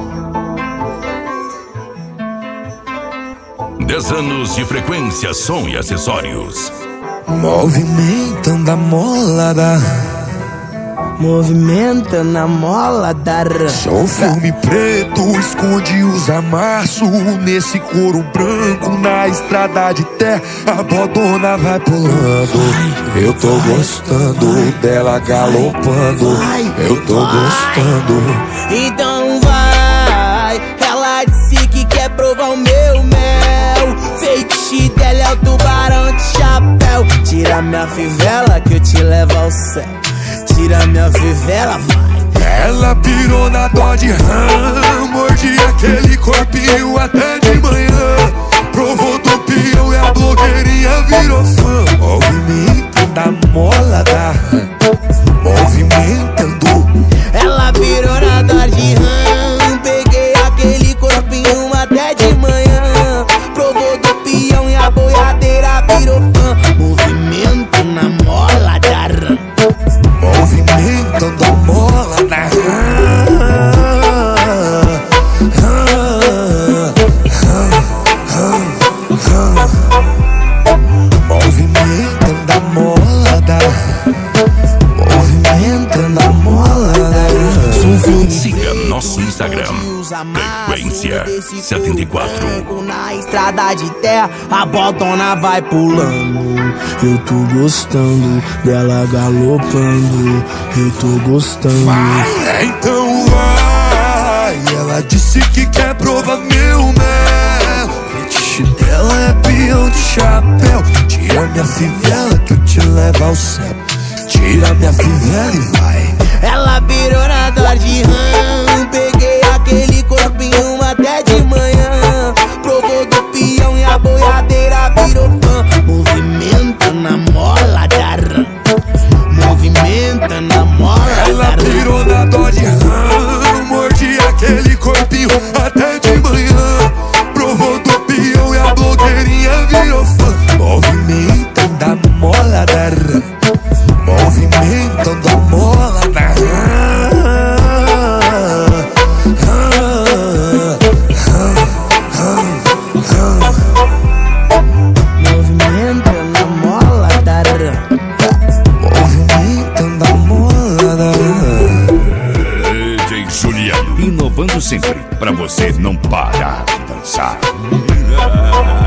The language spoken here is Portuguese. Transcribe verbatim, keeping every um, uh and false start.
Dez anos de frequência, som e acessórios. Movimentando a molada, movimentando a molada. sou filme preto, esconde os amassos. Nesse couro branco, na estrada de terra, a bodona vai pulando. Eu tô gostando dela galopando. Eu tô gostando. Então vai, ela disse que quer provar o meu mel. Feitiço dela é o tubarão de chapéu. Tira minha fivela que eu te levo ao céu. Tira minha fivela, vai. Ela pirou na Dodge Ram, mordi aquele corpinho até de manhã. Provou do peão e a blogueirinha virou fã. Movimentando a molada, movimentando. Ela pirou na Dodge Ram, peguei aquele corpinho até de manhã. Provou do peão e a boiadeira virou fã. Movimento na mola da Ram, movimentando a mola da movimentando a mola da movimentando a mola da. Siga nosso Instagram, Frequência setenta e quatro. Na estrada de terra, a botona vai pulando. Eu tô gostando dela galopando. Eu tô gostando. Vai, então vai. Ela disse que quer provar meu mel. Fetiche dela é peão de chapéu. Tira minha fivela que eu te levo ao céu. Tira minha fivela e vai. Ela virou na Dodge Ram, peguei aquele corpinho até de manhã. Provou do peão e a boiadeira virou fã. Movimento na mola da Ram, movimento na mola da Ram. Ela virou na Dodge Ram, mordi aquele corpinho até de manhã. Provou do peão e a blogueirinha virou fã. Movimentando a mola da Ram, movimentando a mola da Ram. Movimentando a mola da Ram, movimentando a mola da Ram. D J Juliano, inovando sempre pra você não parar de dançar.